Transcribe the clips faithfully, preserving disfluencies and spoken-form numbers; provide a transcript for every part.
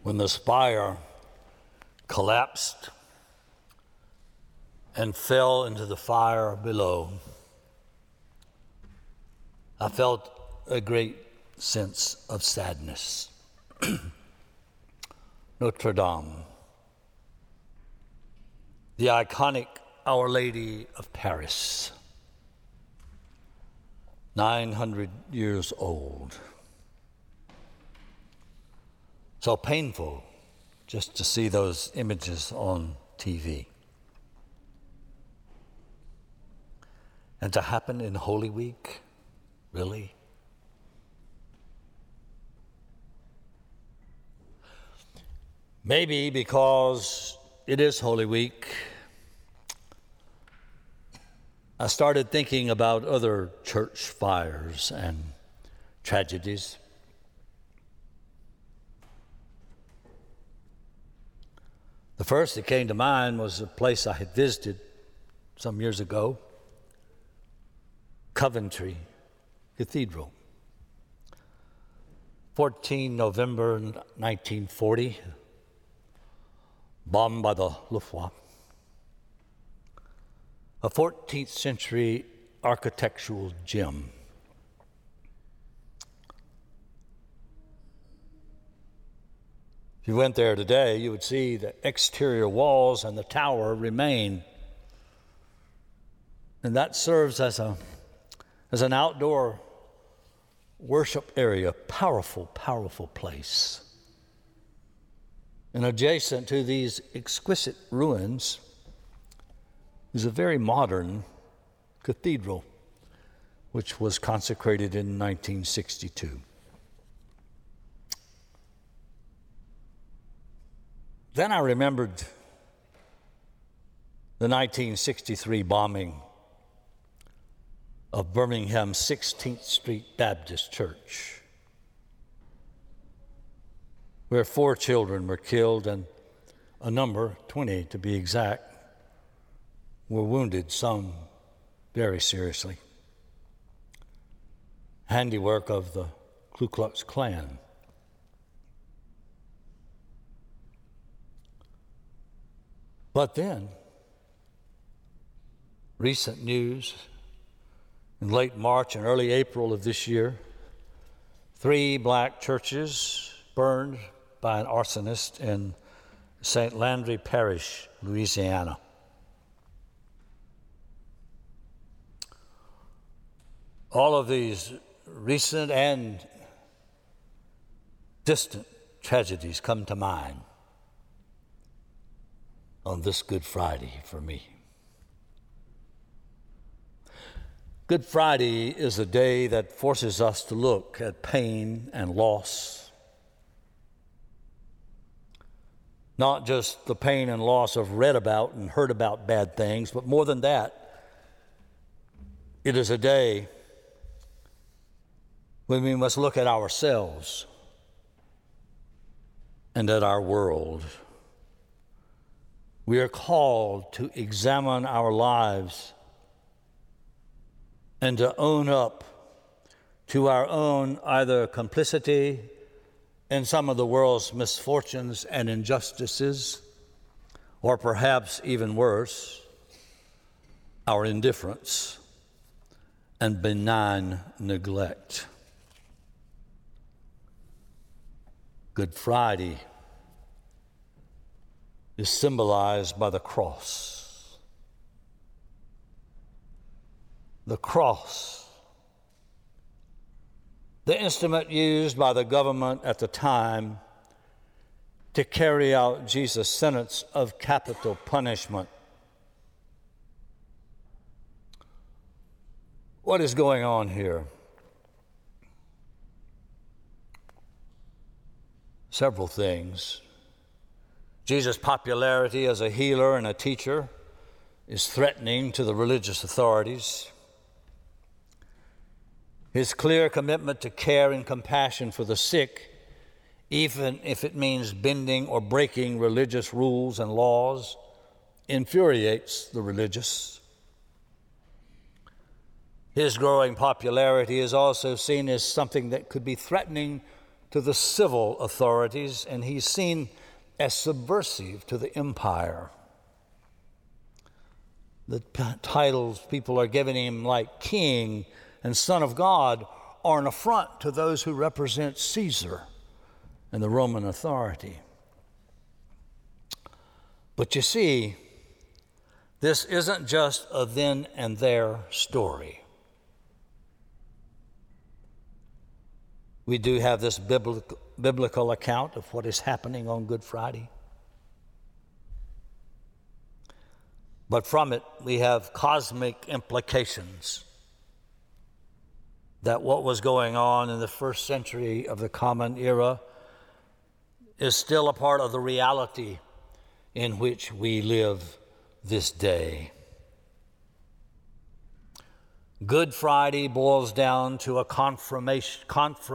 when the spire collapsed and fell into the fire below, I felt a great sense of sadness. Notre Dame, the iconic Our Lady of Paris, nine hundred years old. So painful just to see those images on T V. And to happen in Holy Week, really? Maybe because it is Holy Week, I started thinking about other church fires and tragedies. The first that came to mind was a place I had visited some years ago, Coventry Cathedral. the fourteenth of November nineteen forty, bombed by the Luftwaffe. A fourteenth century architectural gem. If you went there today, you would see the exterior walls and the tower remain. And that serves as a as an outdoor worship area, powerful, powerful place. And adjacent to these exquisite ruins is a very modern cathedral, which was consecrated in nineteen sixty-two. Then I remembered the nineteen sixty-three bombing of Birmingham's sixteenth Street Baptist Church, where four children were killed and a number, twenty to be exact, were wounded, some very seriously. Handiwork of the Ku Klux Klan. But then, recent news, in late March and early April of this year, three black churches burned by an arsonist in Saint Landry Parish, Louisiana. All of these recent and distant tragedies come to mind on this Good Friday for me. Good Friday is a day that forces us to look at pain and loss. Not just the pain and loss of read about and heard about bad things, but more than that, it is a day when we must look at ourselves and at our world. We are called to examine our lives and to own up to our own either complicity in some of the world's misfortunes and injustices, or perhaps even worse, our indifference and benign neglect. Good Friday is symbolized by the cross. The cross, the instrument used by the government at the time to carry out Jesus' sentence of capital punishment. What is going on here? Several things. Jesus' popularity as a healer and a teacher is threatening to the religious authorities. His clear commitment to care and compassion for the sick, even if it means bending or breaking religious rules and laws, infuriates the religious. His growing popularity is also seen as something that could be threatening to the civil authorities, and he's seen as subversive to the empire. The p- titles people are giving him, like King and Son of God, are an affront to those who represent Caesar and the Roman authority. But you see, this isn't just a then and there story. We do have this biblical, biblical account of what is happening on Good Friday. But from it, we have cosmic implications that what was going on in the first century of the Common Era is still a part of the reality in which we live this day. Good Friday boils down to a confrontation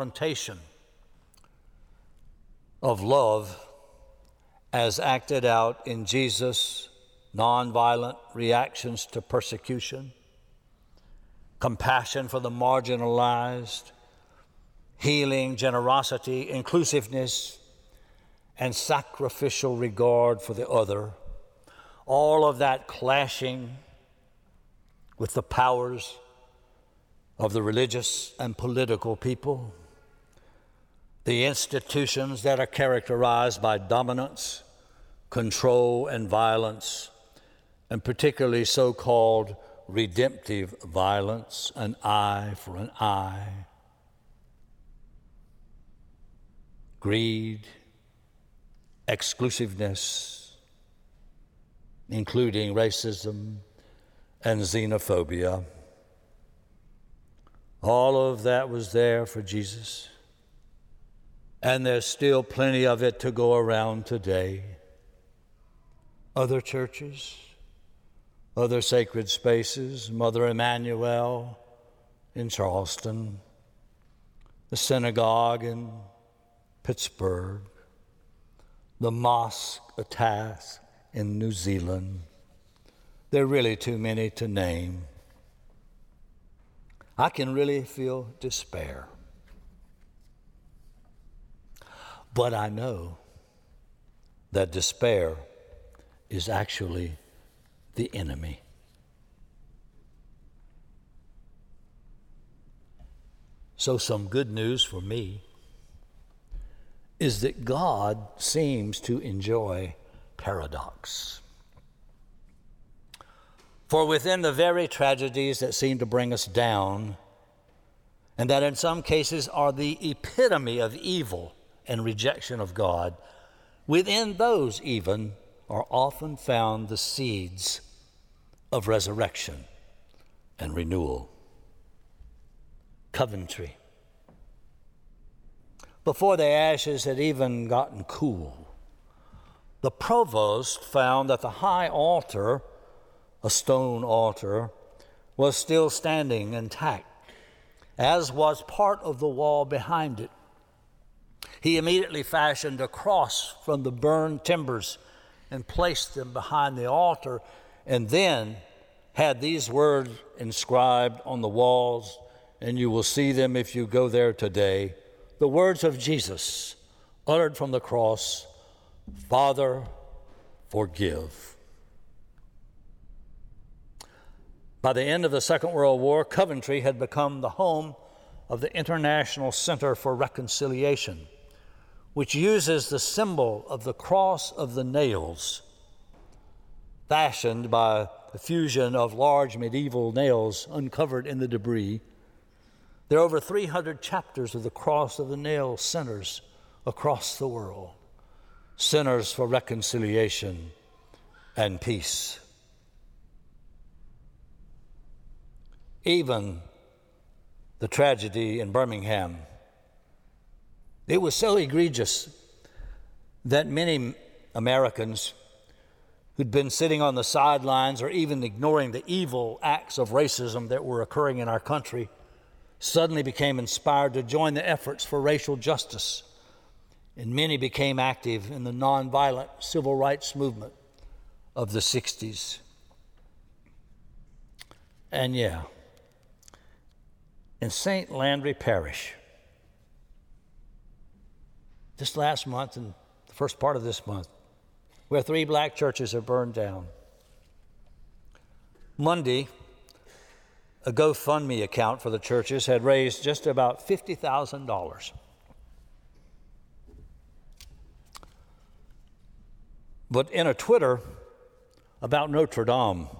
of love as acted out in Jesus' nonviolent reactions to persecution, compassion for the marginalized, healing, generosity, inclusiveness, and sacrificial regard for the other. All of that clashing with the powers of the religious and political people, the institutions that are characterized by dominance, control, and violence, and particularly so-called redemptive violence, an eye for an eye, greed, exclusiveness, including racism and xenophobia. All of that was there for Jesus, and there's still plenty of it to go around today. Other churches, other sacred spaces, Mother Emanuel in Charleston, the synagogue in Pittsburgh, the mosque attack in New Zealand. There are really too many to name. I can really feel despair. But I know that despair is actually the enemy. So some good news for me is that God seems to enjoy paradox. For within the very tragedies that seem to bring us down, and that in some cases are the epitome of evil and rejection of God, within those even are often found the seeds of resurrection and renewal. Coventry. Before the ashes had even gotten cool, the provost found that the high altar, a stone altar, was still standing intact, as was part of the wall behind it. He immediately fashioned a cross from the burned timbers and placed them behind the altar, and then had these words inscribed on the walls, and you will see them if you go there today. The words of Jesus, uttered from the cross, "Father, forgive." By the end of the Second World War, Coventry had become the home of the International Center for Reconciliation, which uses the symbol of the cross of the nails, fashioned by the fusion of large medieval nails uncovered in the debris. There are over three hundred chapters of the cross of the nail centers across the world, centers for reconciliation and peace. Even the tragedy in Birmingham, it was so egregious that many Americans who'd been sitting on the sidelines or even ignoring the evil acts of racism that were occurring in our country suddenly became inspired to join the efforts for racial justice, and many became active in the nonviolent civil rights movement of the sixties. And yeah, in Saint Landry Parish, just last month and the first part of this month, where three black churches are burned down. Monday, a GoFundMe account for the churches had raised just about fifty thousand dollars. But in a Twitter about Notre Dame,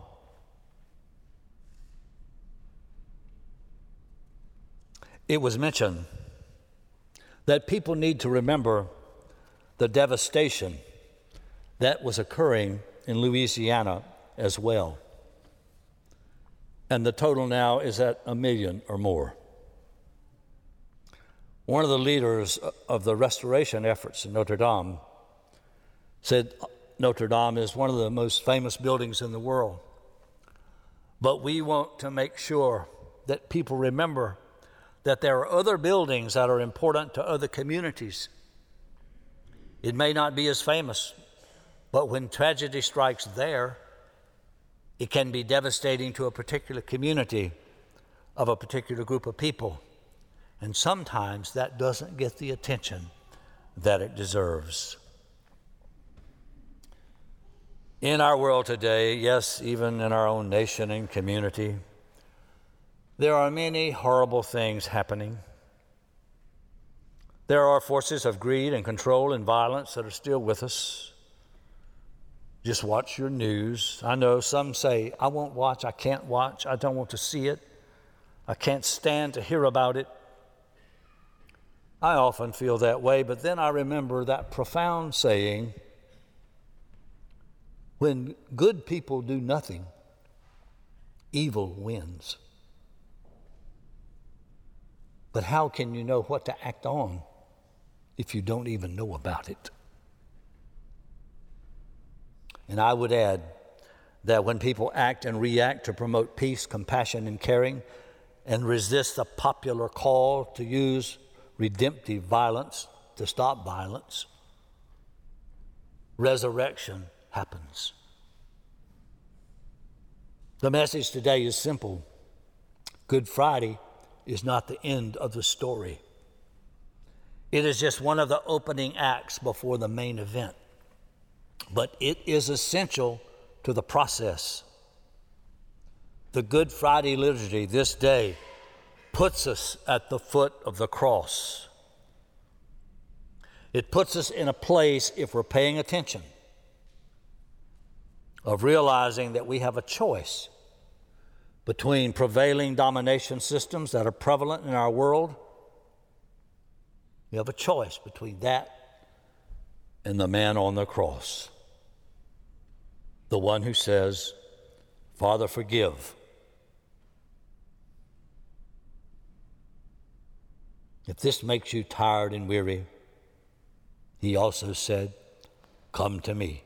it was mentioned that people need to remember the devastation that was occurring in Louisiana as well. And the total now is at a million or more. One of the leaders of the restoration efforts in Notre Dame said Notre Dame is one of the most famous buildings in the world. But we want to make sure that people remember that there are other buildings that are important to other communities. It may not be as famous, but when tragedy strikes there, it can be devastating to a particular community of a particular group of people. And sometimes that doesn't get the attention that it deserves. In our world today, yes, even in our own nation and community, there are many horrible things happening. There are forces of greed and control and violence that are still with us. Just watch your news. I know some say, I won't watch, I can't watch, I don't want to see it, I can't stand to hear about it. I often feel that way, but then I remember that profound saying, when good people do nothing, evil wins. But how can you know what to act on if you don't even know about it? And I would add that when people act and react to promote peace, compassion, and caring, and resist the popular call to use redemptive violence to stop violence, resurrection happens. The message today is simple. Good Friday is not the end of the story. It is just one of the opening acts before the main event. But it is essential to the process. The Good Friday liturgy this day puts us at the foot of the cross. It puts us in a place, if we're paying attention, of realizing that we have a choice between prevailing domination systems that are prevalent in our world. We have a choice between that and the man on the cross, the one who says, Father, forgive. If this makes you tired and weary, he also said, come to me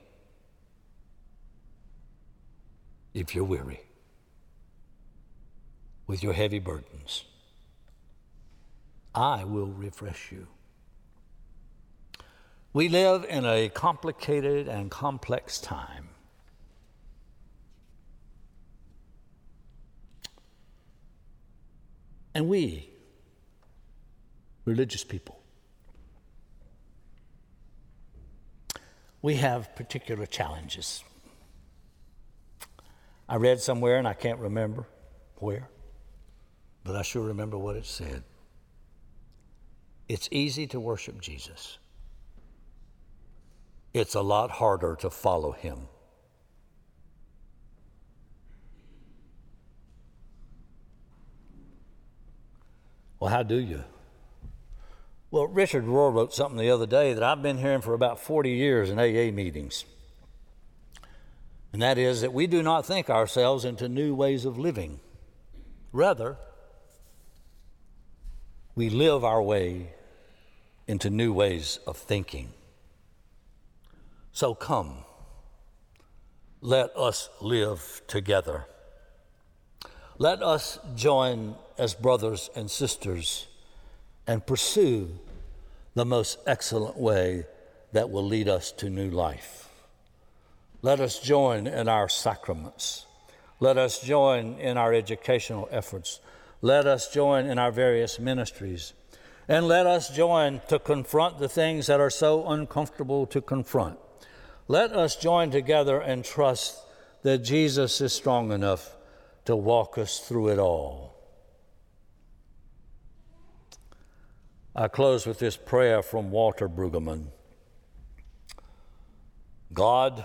if you're weary with your heavy burdens. I will refresh you. We live in a complicated and complex time. And we, religious people, we have particular challenges. I read somewhere, and I can't remember where, but I sure remember what it said. It's easy to worship Jesus. It's a lot harder to follow him. Well, how do you? Well, Richard Rohr wrote something the other day that I've been hearing for about forty years in A A meetings. And that is that we do not think ourselves into new ways of living. Rather, we live our way into new ways of thinking. So come, let us live together. Let us join as brothers and sisters and pursue the most excellent way that will lead us to new life. Let us join in our sacraments. Let us join in our educational efforts. Let us join in our various ministries. And let us join to confront the things that are so uncomfortable to confront. Let us join together and trust that Jesus is strong enough to walk us through it all. I close with this prayer from Walter Brueggemann. God,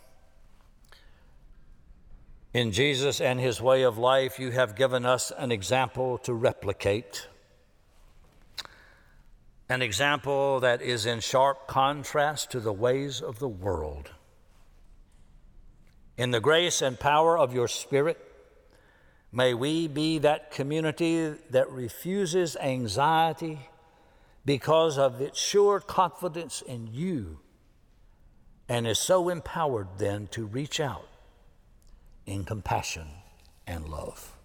in Jesus and his way of life, you have given us an example to replicate, an example that is in sharp contrast to the ways of the world. In the grace and power of your Spirit, may we be that community that refuses anxiety because of its sure confidence in you and is so empowered then to reach out in compassion and love.